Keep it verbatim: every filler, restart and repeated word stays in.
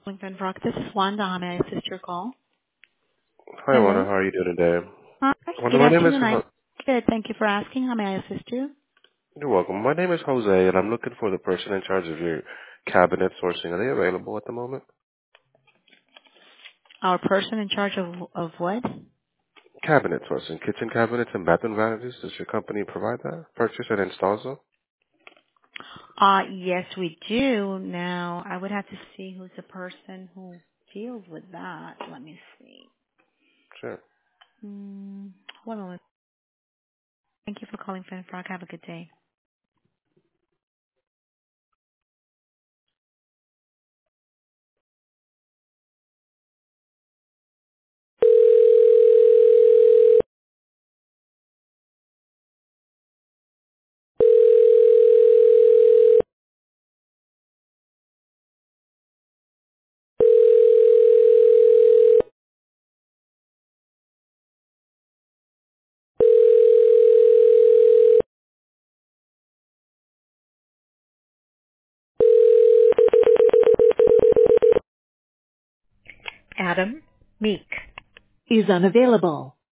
Lincoln Rock. This is Wanda. How may I assist your call? Hi, Wanda. Hello. How are you doing today? Hi. Wanda, Good my name is afternoon. I'm Ho- good. Thank you for asking. How may I assist you? You're welcome. My name is Jose, and I'm looking for the person in charge of your cabinet sourcing. Are they available at the moment? Our person in charge of of what? Cabinet sourcing, kitchen cabinets and bathroom vanities. Does your company provide that? Purchase and installs them? Uh, yes, we do. Now, I would have to see who's the person who deals with that. Let me see. Sure. Hmm. One moment. Thank you for calling Fan Frog. Have a good day. Adam Meek is unavailable.